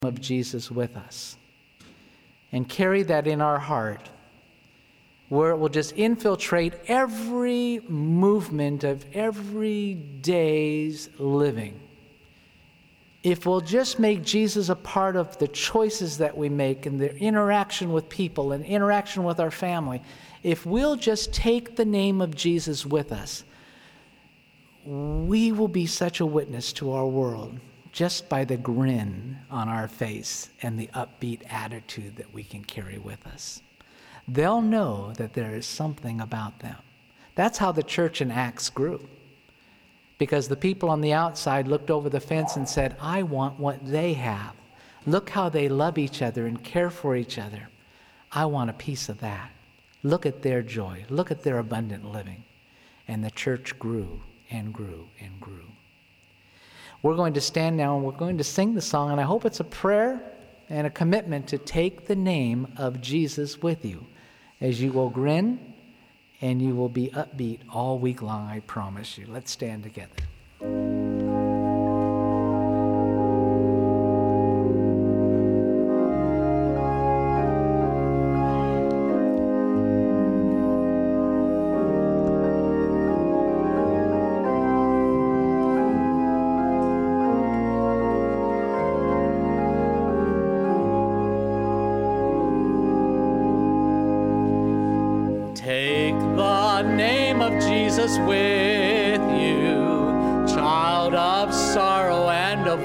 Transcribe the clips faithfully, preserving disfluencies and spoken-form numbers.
of Jesus with us and carry that in our heart, where it will just infiltrate every movement of every day's living. If we'll just make Jesus a part of the choices that we make and the interaction with people and interaction with our family, if we'll just take the name of Jesus with us, we will be such a witness to our world just by the grin on our face and the upbeat attitude that we can carry with us. They'll know that there is something about them. That's how the church in Acts grew. Because the people on the outside looked over the fence and said, I want what they have. Look how they love each other and care for each other. I want a piece of that. Look at their joy. Look at their abundant living. And the church grew and grew and grew. We're going to stand now and we're going to sing the song, and I hope it's a prayer and a commitment to take the name of Jesus with you as you will grin and you will be upbeat all week long, I promise you. Let's stand together. Take the name of Jesus with you, child of sorrow and of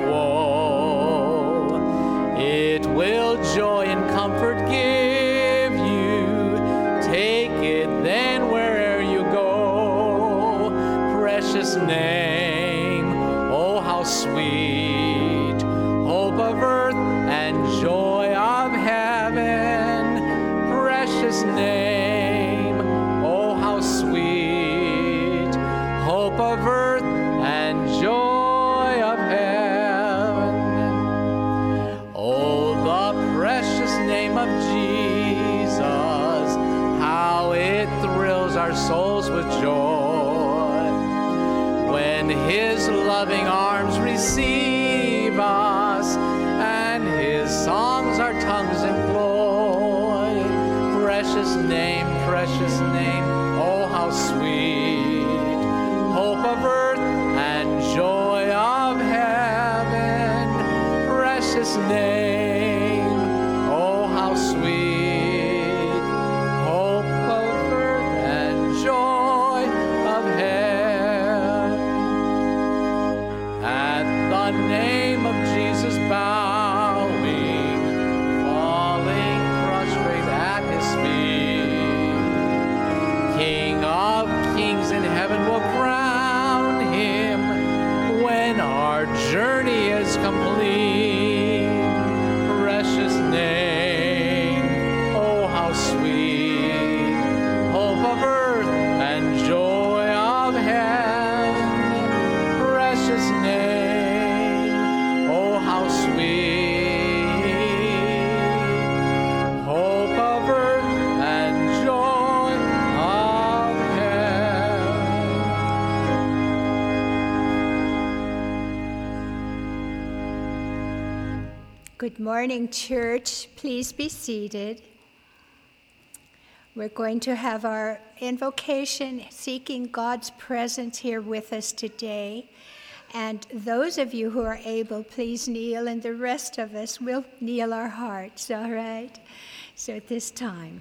woe. It will joy and comfort give you. Take it then where'er you go. Precious name, oh how sweet, hope of earth and joy of heaven. Precious name, hope of earth and joy of heaven. Oh, the precious name of Jesus, how it thrills our souls with joy. When his loving arms receive us and his songs our tongues employ. Precious name, precious name, oh, how sweet, hope of earth and joy of heaven. Precious name, oh how sweet, hope of earth and joy of heaven. At the name of Jesus bowing, falling prostrate at his feet, King of kings in heaven will crown him when our journey is complete. Precious name, oh how sweet, hope of earth and joy of heaven. Precious name, oh how sweet, hope of earth and joy of heaven. Good morning, church. Please be seated. We're going to have our invocation, seeking God's presence here with us today. And those of you who are able, please kneel, and the rest of us will kneel our hearts, all right? So at this time.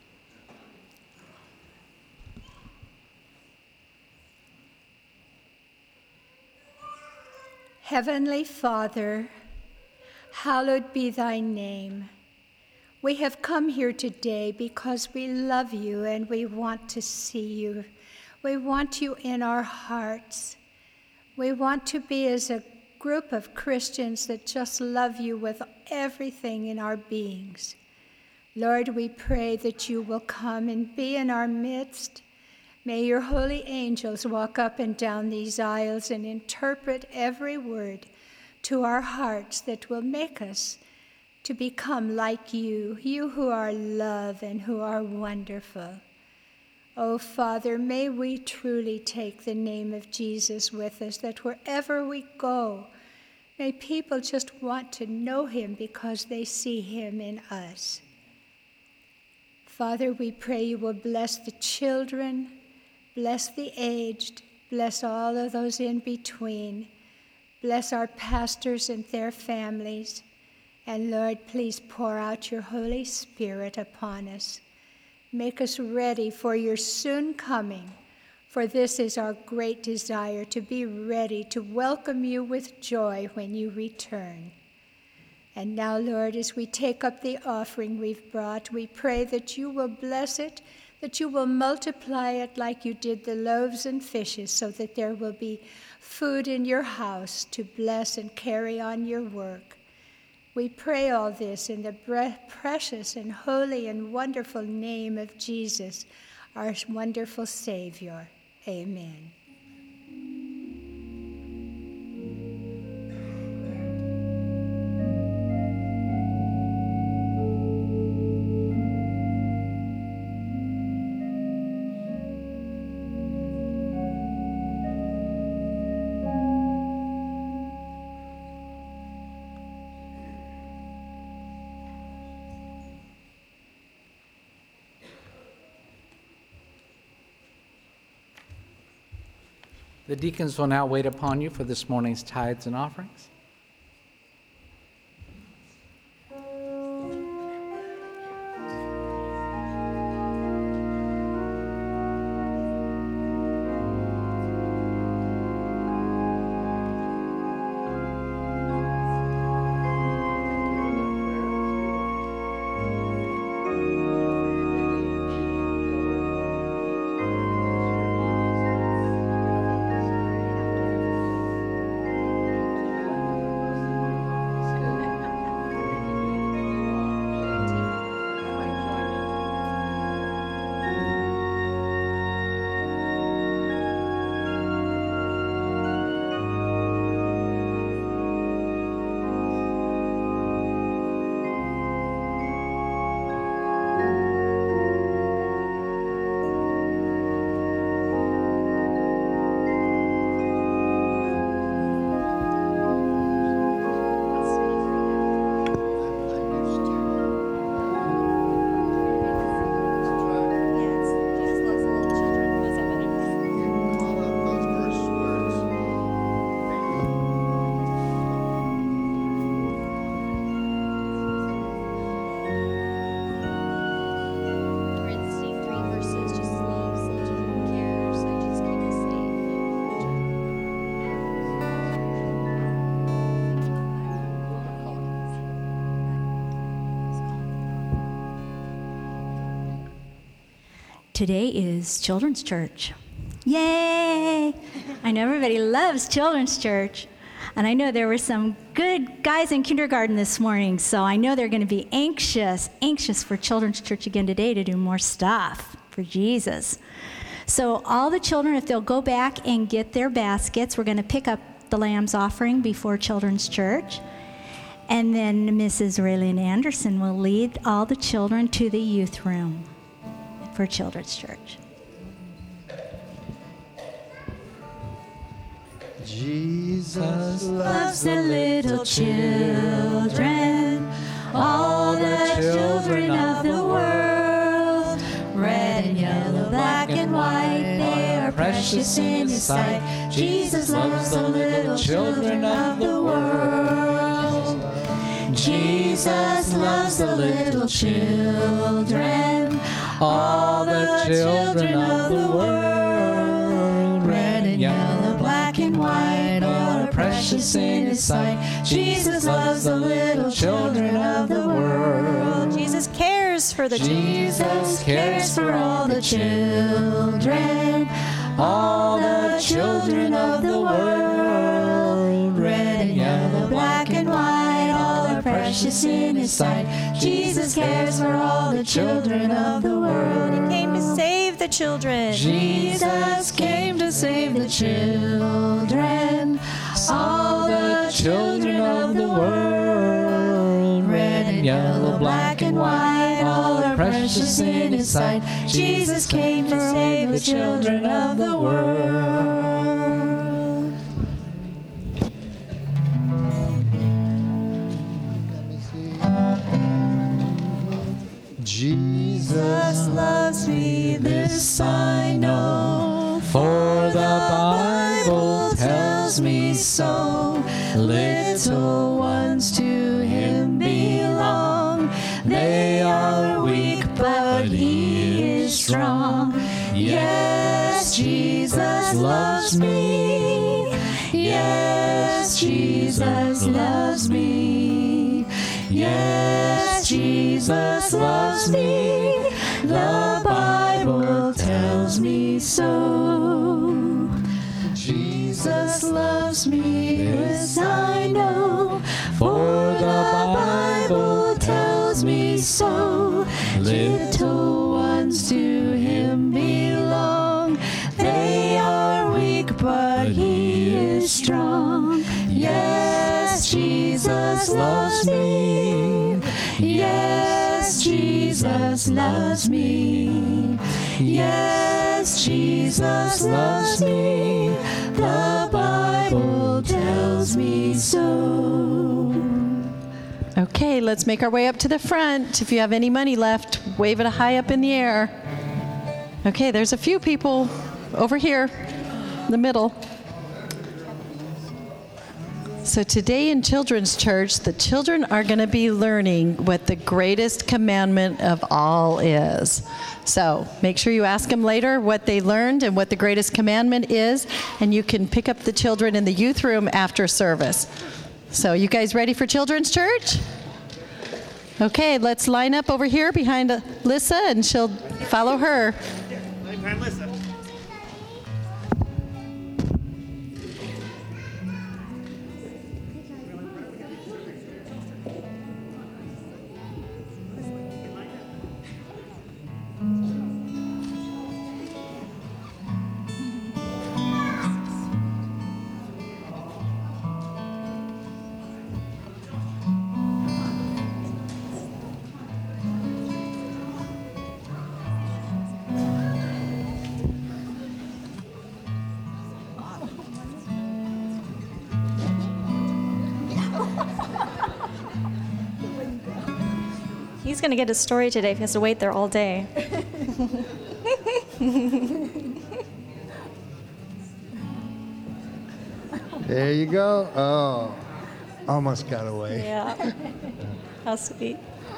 Heavenly Father, hallowed be thy name. We have come here today because we love you and we want to see you. We want you in our hearts. We want to be as a group of Christians that just love you with everything in our beings. Lord, we pray that you will come and be in our midst. May your holy angels walk up and down these aisles and interpret every word to our hearts that will make us to become like you, you who are love and who are wonderful. Oh, Father, may we truly take the name of Jesus with us, that wherever we go, May people just want to know him because they see him in us. Father, we pray you will bless the children, bless the aged, bless all of those in between. Bless our pastors and their families. And Lord, please pour out your Holy Spirit upon us. Make us ready for your soon coming, for this is our great desire, to be ready to welcome you with joy when you return. And now, Lord, as we take up the offering we've brought, we pray that you will bless it, that you will multiply it like you did the loaves and fishes, so that there will be food in your house to bless and carry on your work. We pray all this in the precious and holy and wonderful name of Jesus, our wonderful Savior. Amen. The deacons will now wait upon you for this morning's tithes and offerings. Today is Children's Church. Yay! I know everybody loves Children's Church. And I know there were some good guys in kindergarten this morning, so I know they're going to be anxious, anxious for Children's Church again today to do more stuff for Jesus. So all the children, if they'll go back and get their baskets, we're going to pick up the Lamb's offering before Children's Church. And then Missus Raylene Anderson will lead all the children to the youth room for Children's Church. Jesus Loves the little children, all the children of the world. Red and yellow, black and white, they are precious in His sight. Jesus loves the little children of the world. Jesus loves the little children, all the children of the world. Red and yellow, black and white, all are precious in His sight. Jesus loves the little children of the world. Jesus cares for the Jesus cares for all the children, all the children of the world. Red and yellow, black and white, all are precious in His sight. Jesus cares for all the children of the world. He came to save the children. Jesus came to save the children, all the children of the world. Red and yellow, black and white, all are precious in His sight. Jesus came to save the children of the world. Jesus loves me, this I know, for the Bible tells me so. Little ones to him belong. They are weak, but he is strong. Yes, Jesus loves me. Yes, Jesus loves me. Yes, Jesus loves me. The Bible tells me so. Jesus loves me, this I know, for the Bible tells me so. Little ones to him belong. They are weak, but he is strong. Yes, Jesus loves me. Yes, Jesus loves me. Yes, Jesus loves me. The Bible tells me so. Okay, let's make our way up to the front. If you have any money left, wave it high up in the air. Okay, there's a few people over here in the middle. So today in Children's Church, the children are going to be learning what the greatest commandment of all is. So make sure you ask them later what they learned and what the greatest commandment is, and you can pick up the children in the youth room after service. So you guys ready for Children's Church? Okay, let's line up over here behind Lissa, and she'll follow her. Behind Lissa. He's going to get his story today if he has to wait there all day. There you go. Oh, almost got away. Yeah. How sweet.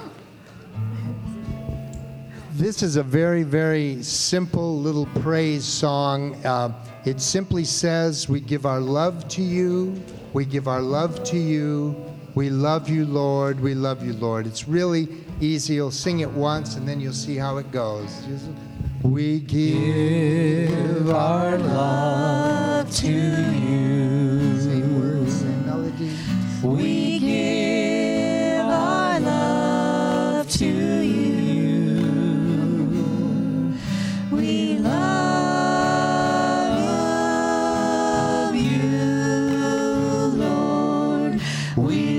This is a very, very simple little praise song. Uh, it simply says, we give our love to you. We give our love to you. We love you, Lord. We love you, Lord. It's really easy. You'll sing it once, and then you'll see how it goes. Just, we give our love to you. Same words, same melody. We give our love to you. We love you, Lord. We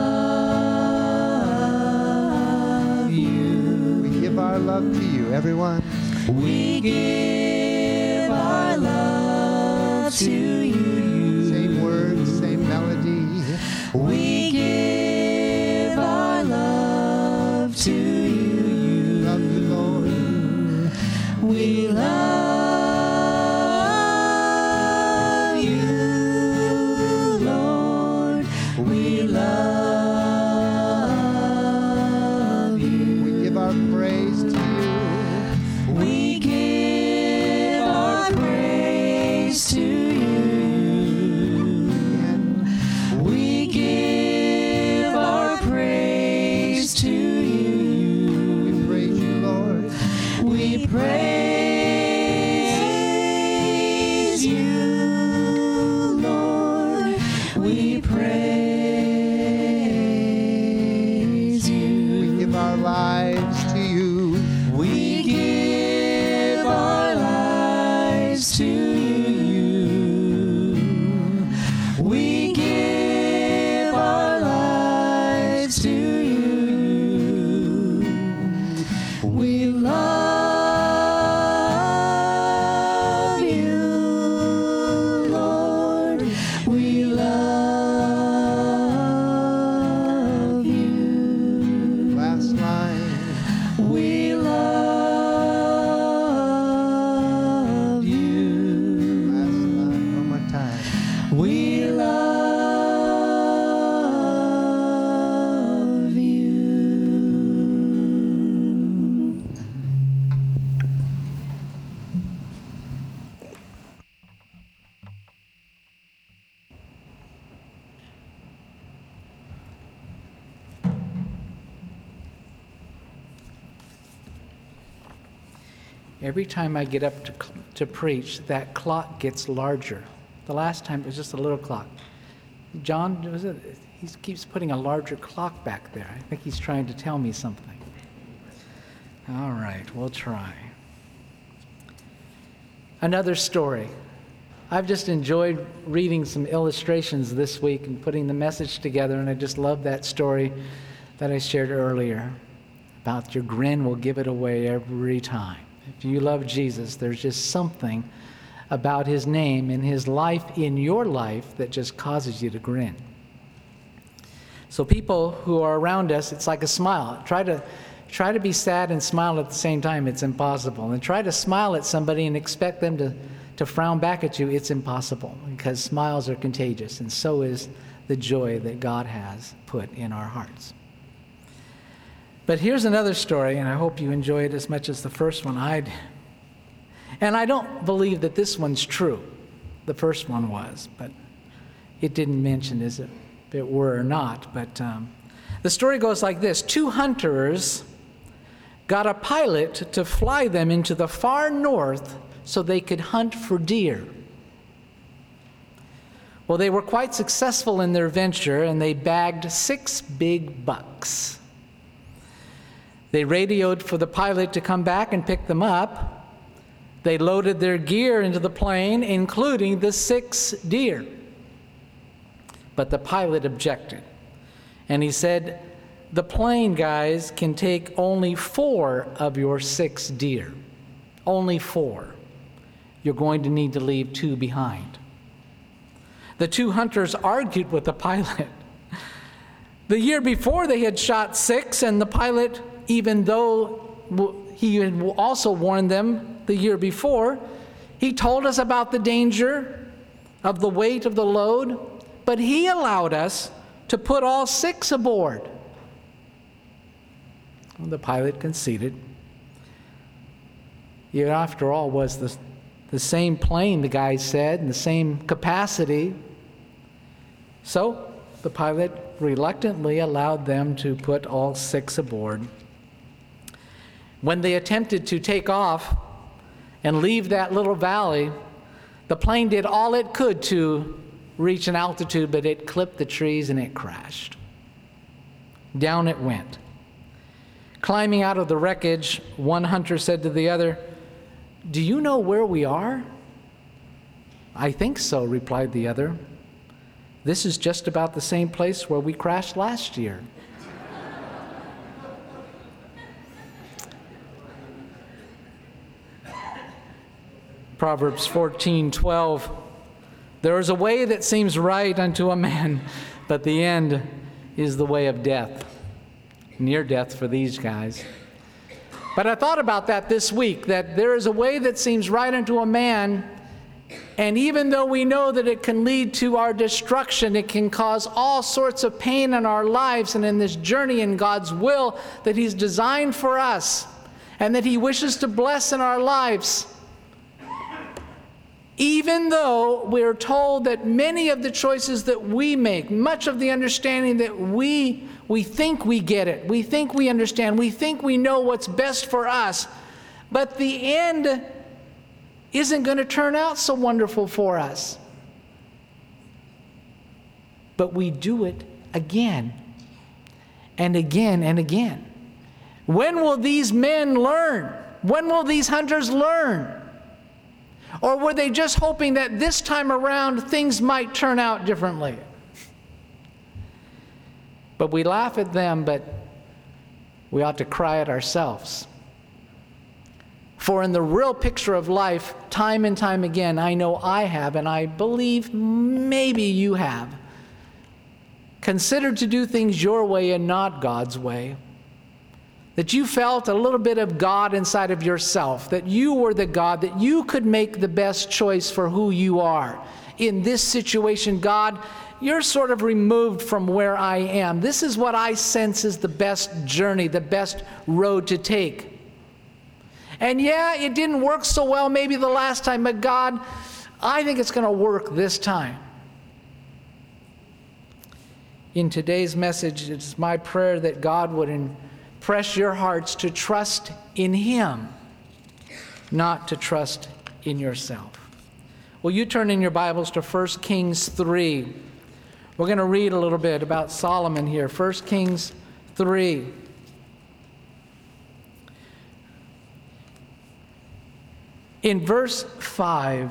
love you. We give our love to you, everyone. We give our love to you. Same words, same melody. We give our love to you. Love you, Lord. We love you, Lord. We love you. We give our praise to you. We give our praise to you. We give our praise to you. We praise you, Lord. We praise every time I get up to, to preach, that clock gets larger. The last time it was just a little clock. John, was it, he keeps putting a larger clock back there. I think he's trying to tell me something. All right, we'll try. Another story. I've just enjoyed reading some illustrations this week and putting the message together, and I just love that story that I shared earlier about your grin will give it away every time. If you love Jesus, there's just something about his name and his life in your life that just causes you to grin. So people who are around us, it's like a smile. Try to try to be sad and smile at the same time. It's impossible. And try to smile at somebody and expect them to, to frown back at you. It's impossible, because smiles are contagious, and so is the joy that God has put in our hearts. But here's another story, and I hope you enjoy it as much as the first one I did. And I don't believe that this one's true. The first one was, but it didn't mention as if it were or not. But um, the story goes like this. Two hunters got a pilot to fly them into the far north so they could hunt for deer. Well, they were quite successful in their venture, and they bagged six big bucks. They radioed for the pilot to come back and pick them up. They loaded their gear into the plane, including the six deer. But the pilot objected. And he said, the plane, guys, can take only four of your six deer. Only four. You're going to need to leave two behind. The two hunters argued with the pilot. The year before, they had shot six, and the pilot, even though he had also warned them the year before, he told us about the danger of the weight of the load, but he allowed us to put all six aboard. Well, the pilot conceded. It, after all, was the, the same plane, the guy said, and the same capacity. So the pilot reluctantly allowed them to put all six aboard. When they attempted to take off and leave that little valley, the plane did all it could to reach an altitude, but it clipped the trees and it crashed. Down it went. Climbing out of the wreckage, one hunter said to the other, "Do you know where we are?" "I think so," replied the other. "This is just about the same place where we crashed last year." Proverbs fourteen twelve. There is a way that seems right unto a man, but the end is the way of death. Near death for these guys. But I thought about that this week, that there is a way that seems right unto a man, and even though we know that it can lead to our destruction, it can cause all sorts of pain in our lives and in this journey in God's will that He's designed for us and that He wishes to bless in our lives. Even though we're told that many of the choices that we make, much of the understanding that we we think we get it, we think we understand, we think we know what's best for us, but the end isn't going to turn out so wonderful for us. But we do it again and again and again. When will these men learn? When will these hunters learn? Or were they just hoping that this time around things might turn out differently? But we laugh at them, but we ought to cry at ourselves. For in the real picture of life, time and time again, I know I have, and I believe maybe you have, considered to do things your way and not God's way. That you felt a little bit of God inside of yourself, that you were the God, that you could make the best choice for who you are. In this situation, God, you're sort of removed from where I am. This is what I sense is the best journey, the best road to take. And yeah, it didn't work so well maybe the last time, but God, I think it's going to work this time. In today's message, it's my prayer that God would impress your hearts to trust in Him not to trust in yourself. Will you turn in your Bibles to First Kings three? We're going to read a little bit about Solomon here. First Kings three. In verse five,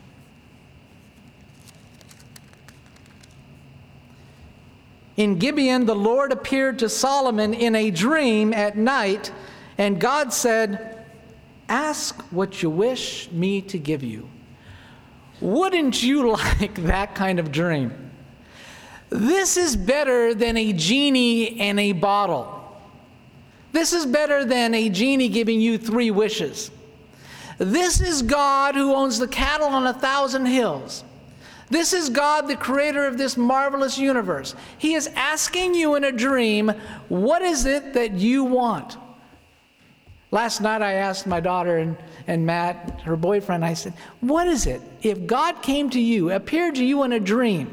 in Gibeon, the Lord appeared to Solomon in a dream at night, and God said, "Ask what you wish me to give you." Wouldn't you like that kind of dream? This is better than a genie and a bottle. This is better than a genie giving you three wishes. This is God who owns the cattle on a thousand hills. This is God, the creator of this marvelous universe. He is asking you in a dream, what is it that you want? Last night I asked my daughter and, and Matt, her boyfriend, I said, what is it? If God came to you, appeared to you in a dream,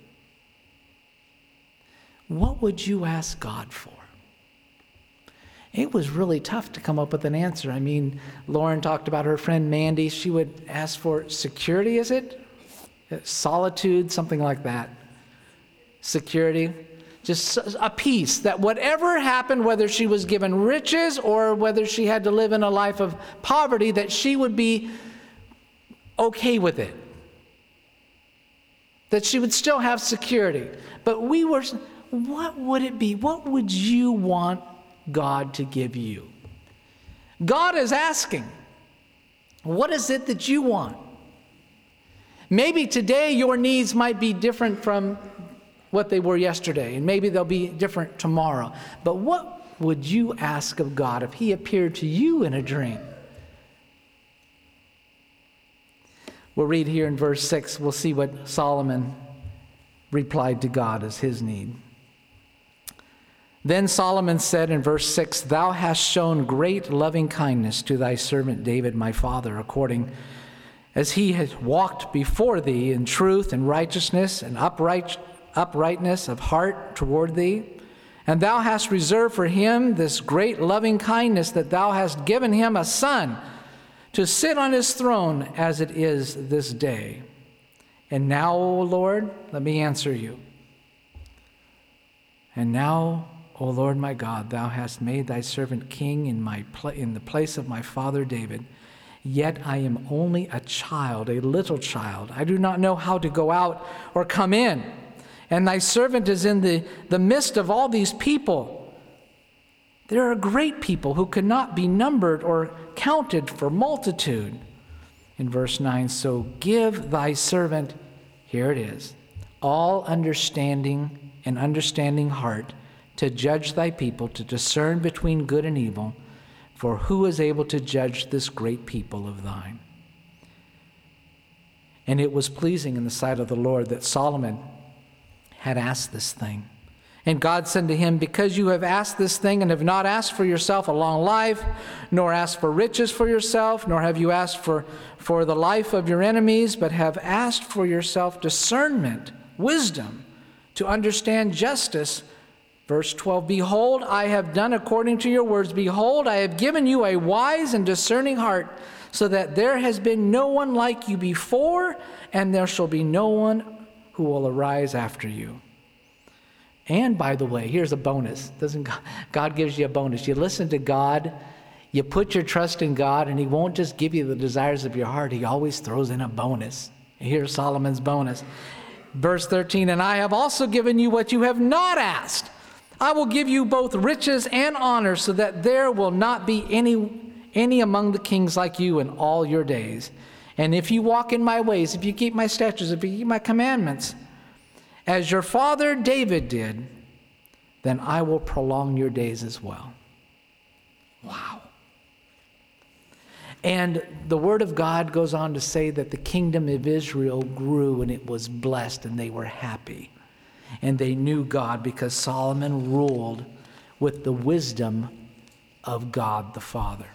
what would you ask God for? It was really tough to come up with an answer. I mean, Lauren talked about her friend Mandy. She would ask for security, is it? Solitude, something like that. Security. Just a peace that whatever happened, whether she was given riches or whether she had to live in a life of poverty, that she would be okay with it. That she would still have security. But we were, what would it be? What would you want God to give you? God is asking, what is it that you want? Maybe today your needs might be different from what they were yesterday, and maybe they'll be different tomorrow. But what would you ask of God if He appeared to you in a dream? We'll read here in verse six, we'll see what Solomon replied to God as his need. Then Solomon said in verse six, "Thou hast shown great loving kindness to thy servant David my father, according as he has walked before thee in truth and righteousness and upright, uprightness of heart toward thee. And thou hast reserved for him this great loving kindness, that thou hast given him a son to sit on his throne as it is this day. And now, O Lord, let me answer you. And now, O Lord my God, thou hast made thy servant king in my pla- in the place of my father David. Yet I am only a child, a little child. I do not know how to go out or come in. And thy servant is in the, the midst of all these people. There are great people who cannot be numbered or counted for multitude." In verse nine, "So give thy servant," here it is, "all understanding and understanding heart, to judge thy people, to discern between good and evil. For who is able to judge this great people of thine?" And it was pleasing in the sight of the Lord that Solomon had asked this thing. And God said to him, "Because you have asked this thing and have not asked for yourself a long life, nor asked for riches for yourself, nor have you asked for, for the life of your enemies, but have asked for yourself discernment, wisdom, to understand justice." Verse twelve, "Behold, I have done according to your words. Behold, I have given you a wise and discerning heart, so that there has been no one like you before, and there shall be no one who will arise after you." And by the way, here's a bonus. Doesn't God, God gives you a bonus. You listen to God, you put your trust in God, and He won't just give you the desires of your heart. He always throws in a bonus. Here's Solomon's bonus. Verse thirteen, "And I have also given you what you have not asked. I will give you both riches and honor, so that there will not be any, any among the kings like you in all your days. And if you walk in my ways, if you keep my statutes, if you keep my commandments, as your father David did, then I will prolong your days as well." Wow. And the word of God goes on to say that the kingdom of Israel grew and it was blessed and they were happy. And they knew God because Solomon ruled with the wisdom of God the Father.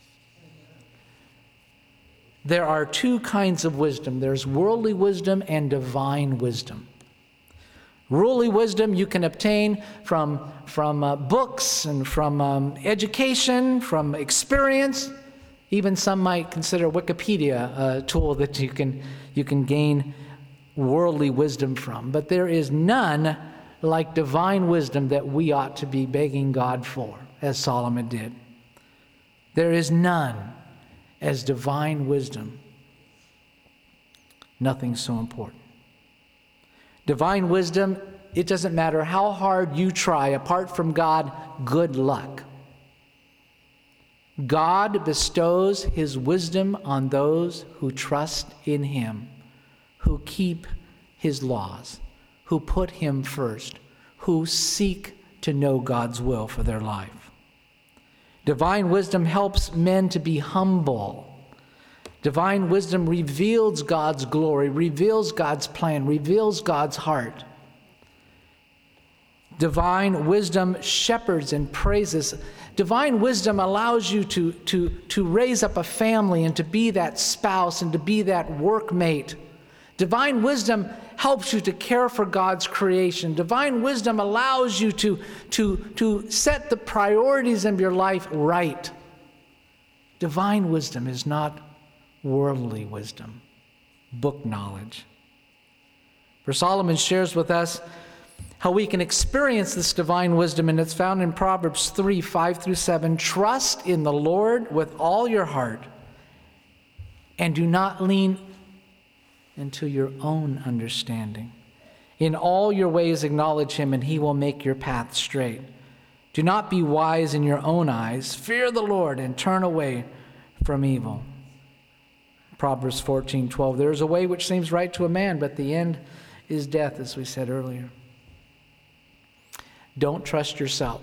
There are two kinds of wisdom. There's worldly wisdom and divine wisdom. Worldly wisdom you can obtain from, from uh, books and from um, education, from experience. Even some might consider Wikipedia a tool that you can, you can gain worldly wisdom from. But there is none like divine wisdom that we ought to be begging God for, as Solomon did. There is none as divine wisdom. Nothing so important. Divine wisdom, it doesn't matter how hard you try, apart from God, good luck. God bestows his wisdom on those who trust in him, who keep his laws, who put him first, who seek to know God's will for their life. Divine wisdom helps men to be humble. Divine wisdom reveals God's glory, reveals God's plan, reveals God's heart. Divine wisdom shepherds and praises. Divine wisdom allows you to, to, to raise up a family and to be that spouse and to be that workmate. Divine wisdom helps you to care for God's creation. Divine wisdom allows you to, to, to set the priorities of your life right. Divine wisdom is not worldly wisdom, book knowledge. For Solomon shares with us how we can experience this divine wisdom, and it's found in Proverbs three, five through seven. Trust in the Lord with all your heart, and do not lean into your own understanding. In all your ways acknowledge him, and he will make your path straight. Do not be wise in your own eyes. Fear the Lord and turn away from evil. Proverbs fourteen, twelve. There is a way which seems right to a man, but the end is death, as we said earlier. Don't trust yourself.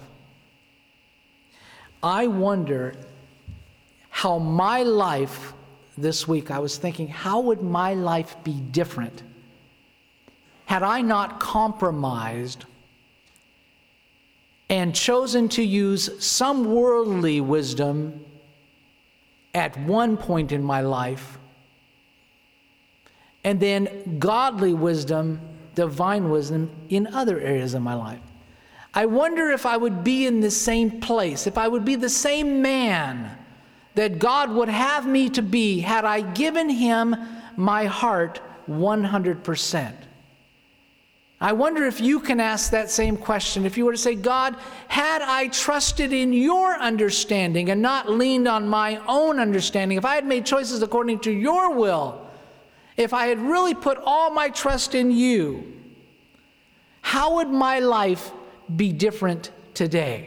I wonder how my life this week, I was thinking, how would my life be different had I not compromised and chosen to use some worldly wisdom at one point in my life, and then godly wisdom, divine wisdom, in other areas of my life? I wonder if I would be in the same place, if I would be the same man that God would have me to be had I given him my heart one hundred percent. I wonder if you can ask that same question. If you were to say, God, had I trusted in your understanding and not leaned on my own understanding, if I had made choices according to your will, if I had really put all my trust in you, how would my life be different today?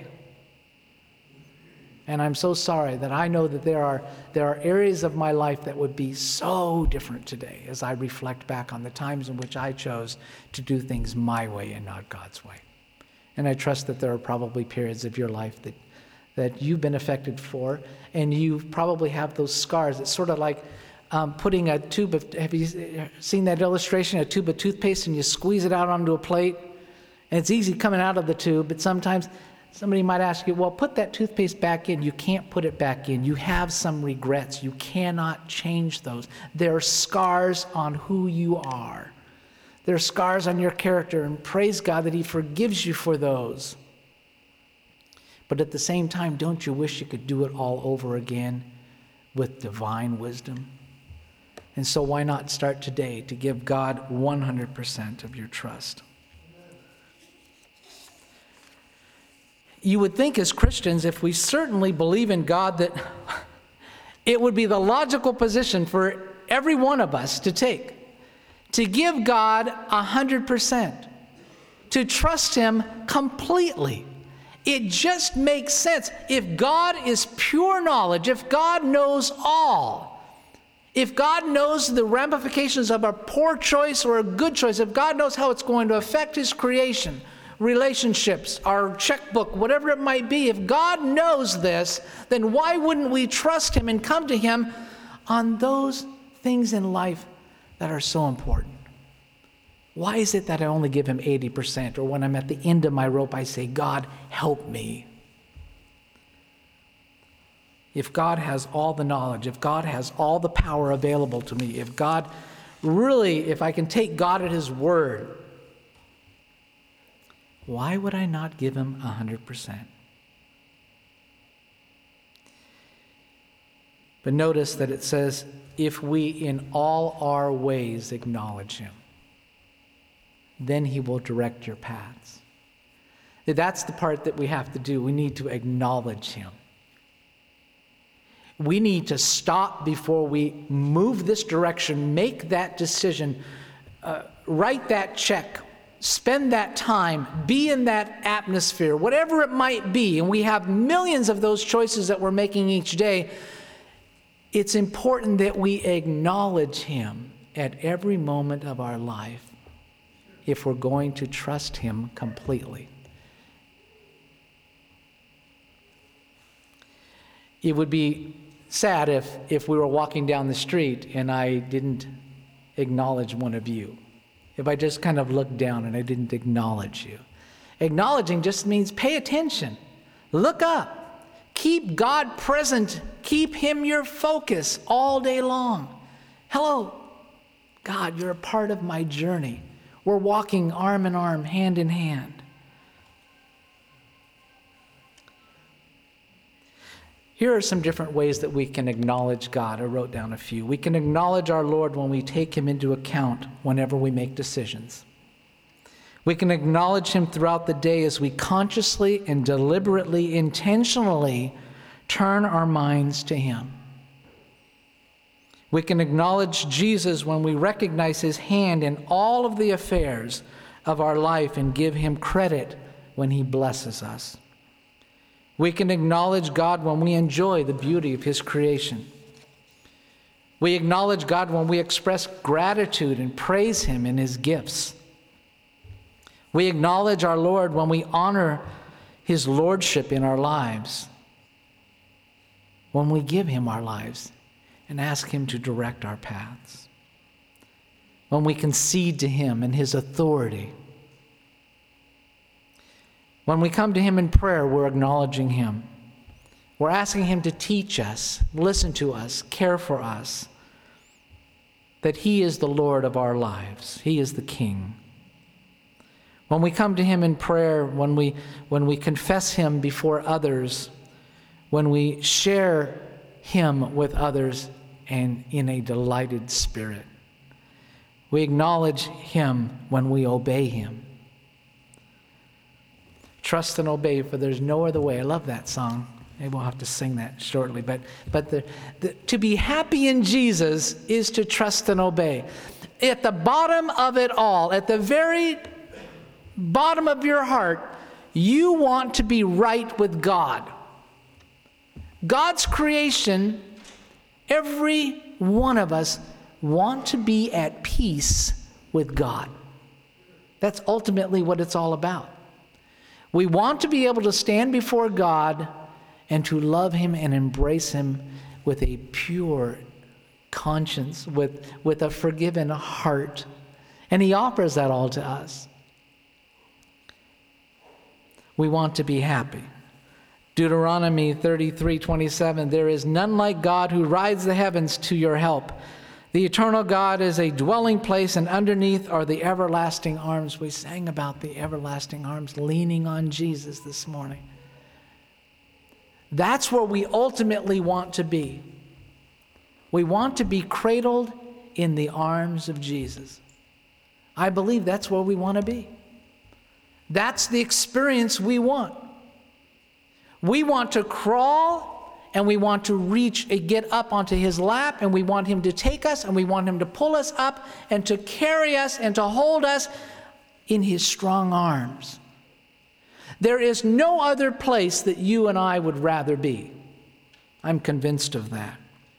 And I'm so sorry that I know that there are there are areas of my life that would be so different today as I reflect back on the times in which I chose to do things my way and not God's way. And I trust that there are probably periods of your life that that you've been affected for, and you probably have those scars. It's sort of like um, putting a tube of, have you seen that illustration, a tube of toothpaste, and you squeeze it out onto a plate? And it's easy coming out of the tube, but sometimes somebody might ask you, well, put that toothpaste back in. You can't put it back in. You have some regrets. You cannot change those. There are scars on who you are. There are scars on your character, and praise God that he forgives you for those. But at the same time, don't you wish you could do it all over again with divine wisdom? And so why not start today to give God one hundred percent of your trust? You would think as Christians, if we certainly believe in God, that it would be the logical position for every one of us to take, to give God one hundred percent, to trust him completely. It just makes sense. If God is pure knowledge, if God knows all, if God knows the ramifications of a poor choice or a good choice, if God knows how it's going to affect his creation, relationships, our checkbook, whatever it might be, if God knows this, then why wouldn't we trust him and come to him on those things in life that are so important? Why is it that I only give him eighty percent? Or when I'm at the end of my rope, I say, God, help me. If God has all the knowledge, if God has all the power available to me, if God really, if I can take God at his word, why would I not give him one hundred percent? But notice that it says, if we in all our ways acknowledge him, then he will direct your paths. That's the part that we have to do. We need to acknowledge him. We need to stop before we move this direction, make that decision, uh, write that check, spend that time, be in that atmosphere, whatever it might be. And we have millions of those choices that we're making each day. It's important that we acknowledge him at every moment of our life if we're going to trust him completely. It would be sad if, if we were walking down the street and I didn't acknowledge one of you. If I just kind of looked down and I didn't acknowledge you. Acknowledging just means pay attention. Look up. Keep God present. Keep him your focus all day long. Hello, God, you're a part of my journey. We're walking arm in arm, hand in hand. Here are some different ways that we can acknowledge God. I wrote down a few. We can acknowledge our Lord when we take him into account whenever we make decisions. We can acknowledge him throughout the day as we consciously and deliberately, intentionally turn our minds to him. We can acknowledge Jesus when we recognize his hand in all of the affairs of our life and give him credit when he blesses us. We can acknowledge God when we enjoy the beauty of his creation. We acknowledge God when we express gratitude and praise him in his gifts. We acknowledge our Lord when we honor his lordship in our lives. When we give him our lives and ask him to direct our paths. When we concede to him and his authority. When we come to him in prayer, we're acknowledging him. We're asking him to teach us, listen to us, care for us. That he is the Lord of our lives. He is the King. When we come to him in prayer, when we, when we confess him before others, when we share him with others and in a delighted spirit. We acknowledge him when we obey him. Trust and obey, for there's no other way. I love that song. Maybe we'll have to sing that shortly. But, but the, the, to be happy in Jesus is to trust and obey. At the bottom of it all, at the very bottom of your heart, you want to be right with God. God's creation, every one of us want to be at peace with God. That's ultimately what it's all about. We want to be able to stand before God and to love him and embrace him with a pure conscience, with, with a forgiven heart. And he offers that all to us. We want to be happy. Deuteronomy thirty-three twenty-seven, there is none like God who rides the heavens to your help. The eternal God is a dwelling place, and underneath are the everlasting arms. We sang about the everlasting arms, leaning on Jesus this morning. That's where we ultimately want to be. We want to be cradled in the arms of Jesus. I believe that's where we want to be. That's the experience we want. We want to crawl and we want to reach, get up onto his lap, and we want him to take us, and we want him to pull us up and to carry us and to hold us in his strong arms. There is no other place that you and I would rather be. I'm convinced of that.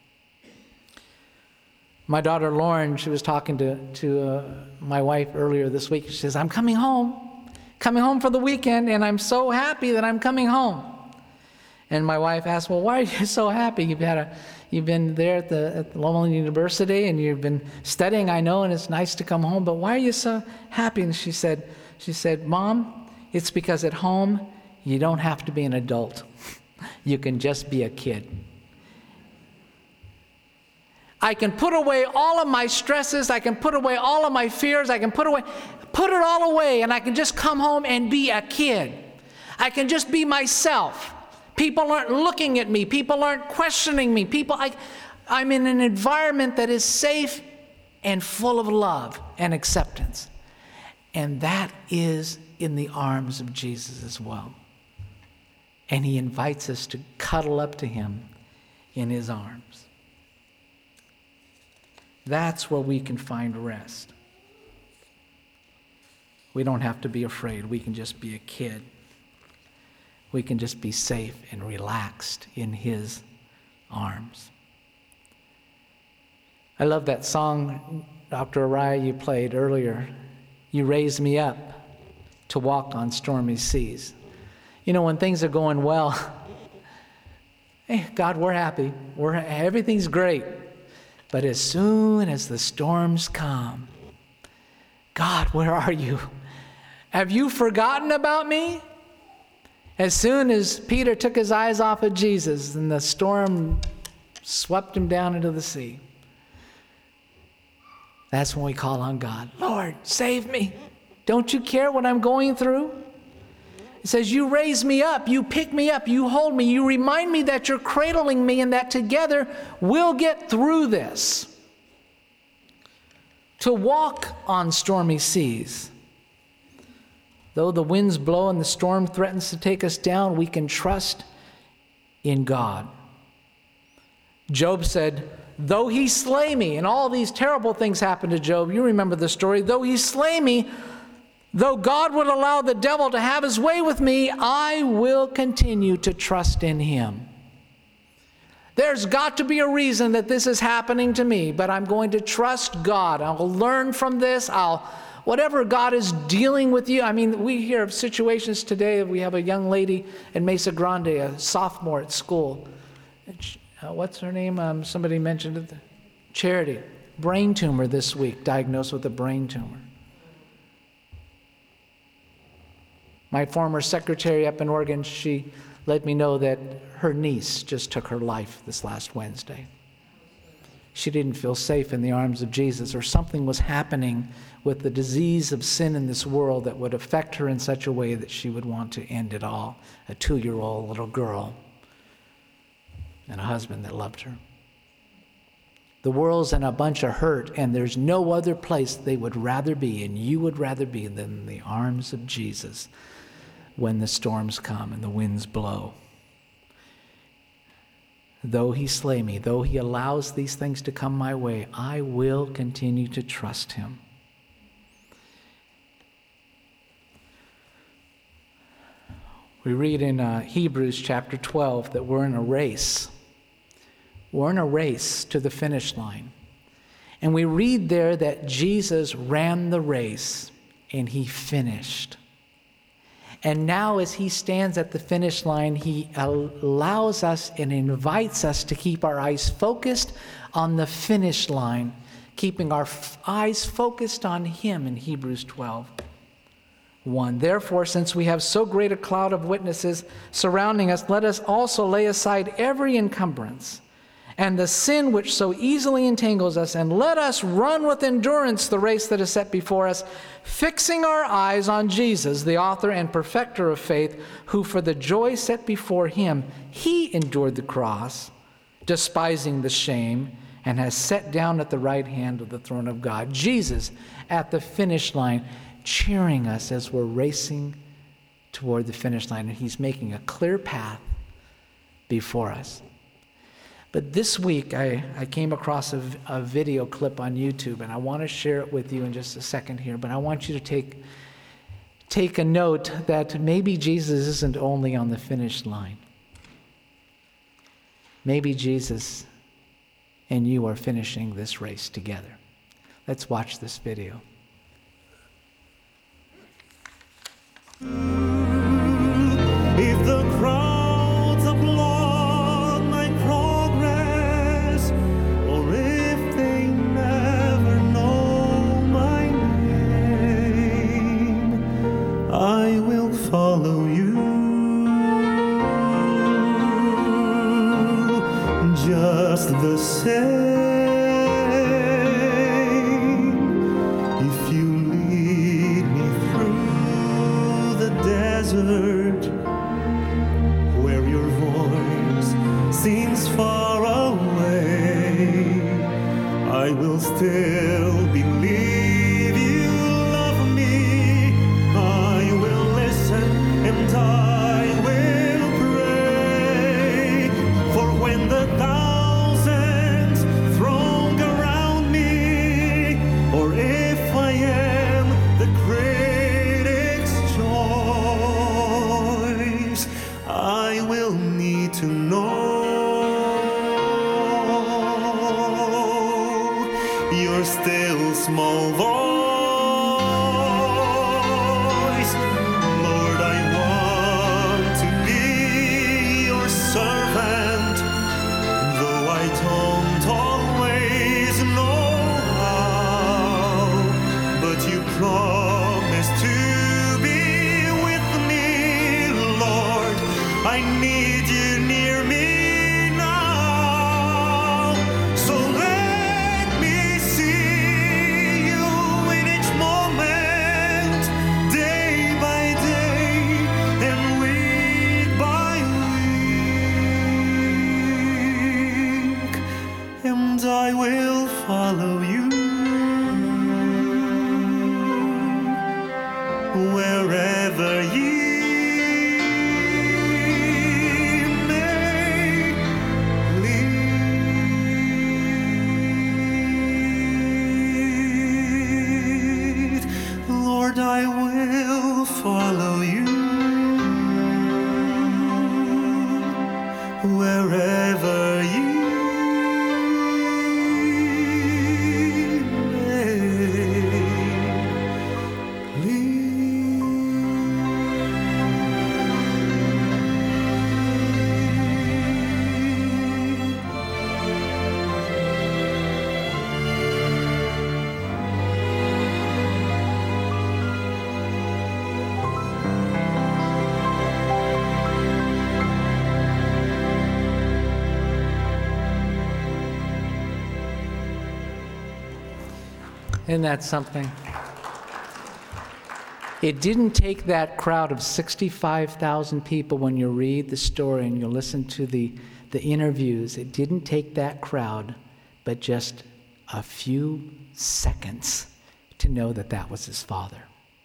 My daughter Lauren, she was talking to, to uh, my wife earlier this week. She says, I'm coming home, coming home for the weekend, and I'm so happy that I'm coming home. And my wife asked, well, why are you so happy? You've had a, you've been there at the, at the Lowell University, and you've been studying, I know, and it's nice to come home, but why are you so happy? And she said, she said, Mom, it's because at home, you don't have to be an adult. You can just be a kid. I can put away all of my stresses. I can put away all of my fears. I can put away, put it all away, and I can just come home and be a kid. I can just be myself. People aren't looking at me. People aren't questioning me. People, I, I'm in an environment that is safe and full of love and acceptance. And that is in the arms of Jesus as well. And he invites us to cuddle up to him in his arms. That's where we can find rest. We don't have to be afraid. We can just be a kid. We can just be safe and relaxed in his arms. I love that song, Doctor Araya, you played earlier. You raised me up to walk on stormy seas. You know, when things are going well, hey, God, we're happy. We're everything's great. But as soon as the storms come, God, where are you? Have you forgotten about me? As soon as Peter took his eyes off of Jesus and the storm swept him down into the sea, that's when we call on God. Lord, save me. Don't you care what I'm going through? It says, you raise me up, you pick me up, you hold me, you remind me that you're cradling me and that together we'll get through this. To walk on stormy seas. Though the winds blow and the storm threatens to take us down, we can trust in God. Job said, though he slay me, and all these terrible things happened to Job. You remember the story. Though he slay me, though God would allow the devil to have his way with me, I will continue to trust in him. There's got to be a reason that this is happening to me, but I'm going to trust God. I'll learn from this. I'll, whatever God is dealing with you. I mean, we hear of situations today. We have a young lady in Mesa Grande, a sophomore at school. Uh, what's her name? Um, somebody mentioned it. Charity. Brain tumor this week, diagnosed with a brain tumor. My former secretary up in Oregon, she let me know that her niece just took her life this last Wednesday. She didn't feel safe in the arms of Jesus, or something was happening with the disease of sin in this world that would affect her in such a way that she would want to end it all. A two-year-old little girl and a husband that loved her. The world's in a bunch of hurt, and there's no other place they would rather be, and you would rather be, than the arms of Jesus when the storms come and the winds blow. Though he slay me, though he allows these things to come my way, I will continue to trust him. We read in uh, Hebrews chapter twelve that we're in a race. We're in a race to the finish line. And we read there that Jesus ran the race and he finished. And now as he stands at the finish line, he allows us and invites us to keep our eyes focused on the finish line, keeping our f- eyes focused on him in Hebrews twelve one. Therefore, since we have so great a cloud of witnesses surrounding us, let us also lay aside every encumbrance and the sin which so easily entangles us, and let us run with endurance the race that is set before us, fixing our eyes on Jesus, the author and perfecter of faith, who for the joy set before him, he endured the cross, despising the shame, and has sat down at the right hand of the throne of God. Jesus at the finish line, cheering us as we're racing toward the finish line, and he's making a clear path before us. But this week, I, I came across a, a video clip on YouTube, and I want to share it with you in just a second here, but I want you to take, take a note that maybe Jesus isn't only on the finish line. Maybe Jesus and you are finishing this race together. Let's watch this video. If the crowds applaud my progress, or if they never know my name, I will follow you. Just the same. If you lead me through the desert, where your voice seems far away, I will still believe you love me. I will listen and I will pray. For when the thousands throng around me, or if I am the critic's choice, I will need to know your still small voice. Lord, I want to be your servant, though I don't always know how. But you promised to be with me, Lord. I need you near me now. So let me see you in each moment, day by day and week by week, and I will follow you wherever you may lead. Lord, I will follow you wherever you may lead. Isn't that something? It didn't take that crowd of sixty-five thousand people when you read the story and you listen to the, the interviews. It didn't take that crowd, but just a few seconds to know that that was his father.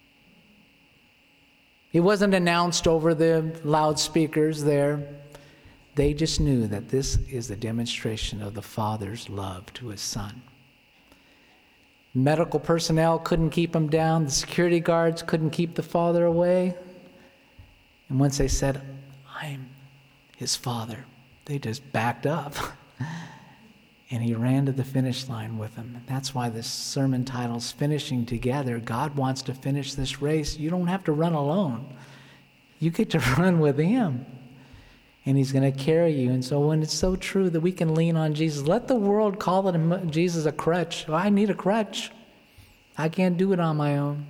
It wasn't announced over the loudspeakers there. They just knew that this is a demonstration of the Father's love to his Son. Medical personnel couldn't keep him down. The security guards couldn't keep the father away. And once they said, I'm his father, they just backed up. And he ran to the finish line with them. And that's why this sermon title's Finishing Together. God wants to finish this race. You don't have to run alone. You get to run with him. And he's going to carry you. And so when it's so true that we can lean on Jesus, let the world call it Jesus a crutch. Oh, I need a crutch. I can't do it on my own.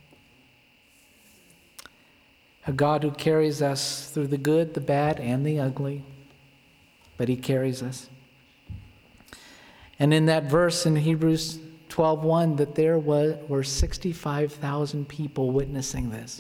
A God who carries us through the good, the bad, and the ugly. But he carries us. And in that verse in Hebrews twelve one, that there was, were sixty-five thousand people witnessing this.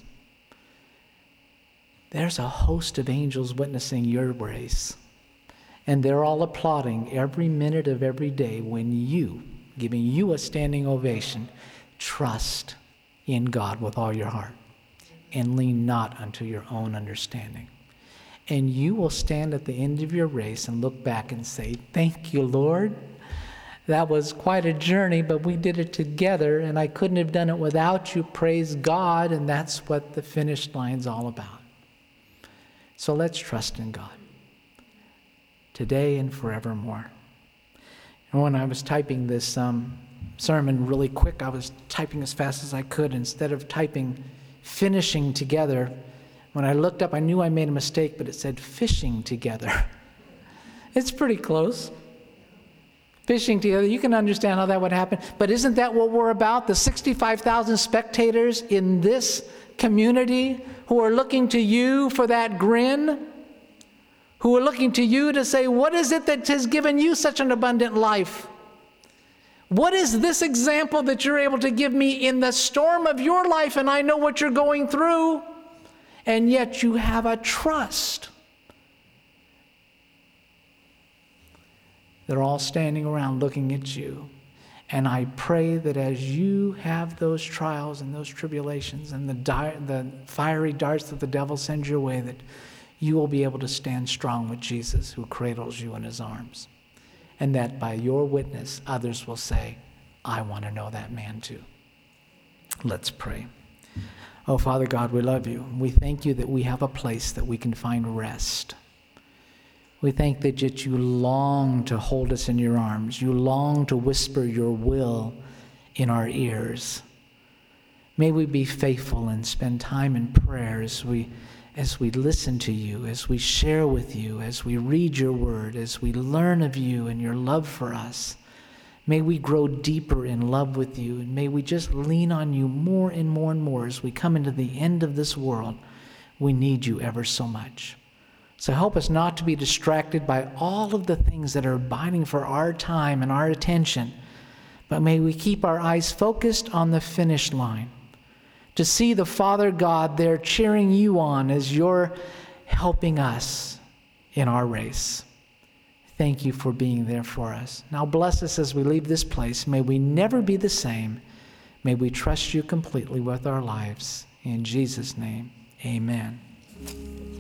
There's a host of angels witnessing your race. And they're all applauding every minute of every day when you, giving you a standing ovation, trust in God with all your heart and lean not unto your own understanding. And you will stand at the end of your race and look back and say, thank you, Lord. That was quite a journey, but we did it together, and I couldn't have done it without you. Praise God, and that's what the finish line's all about. So let's trust in God, today and forevermore. And when I was typing this um, sermon really quick, I was typing as fast as I could. Instead of typing finishing together, when I looked up, I knew I made a mistake, but it said fishing together. It's pretty close. Fishing together, you can understand how that would happen. But isn't that what we're about? The sixty-five thousand spectators in this community who are looking to you for that grin, who are looking to you to say, what is it that has given you such an abundant life? What is this example that you're able to give me in the storm of your life, and I know what you're going through, and yet you have a trust They're all standing around looking at you. And I pray that as you have those trials and those tribulations and the, di- the fiery darts that the devil sends your way, that you will be able to stand strong with Jesus, who cradles you in his arms. And that by your witness, others will say, I want to know that man too. Let's pray. Oh, Father God, we love you. We thank you that we have a place that we can find rest. We thank that yet you long to hold us in your arms. You long to whisper your will in our ears. May we be faithful and spend time in prayer as we, as we listen to you, as we share with you, as we read your word, as we learn of you and your love for us. May we grow deeper in love with you, and may we just lean on you more and more and more as we come into the end of this world. We need you ever so much. So help us not to be distracted by all of the things that are biting for our time and our attention, but may we keep our eyes focused on the finish line, to see the Father God there cheering you on as you're helping us in our race. Thank you for being there for us. Now bless us as we leave this place. May we never be the same. May we trust you completely with our lives. In Jesus' name, amen.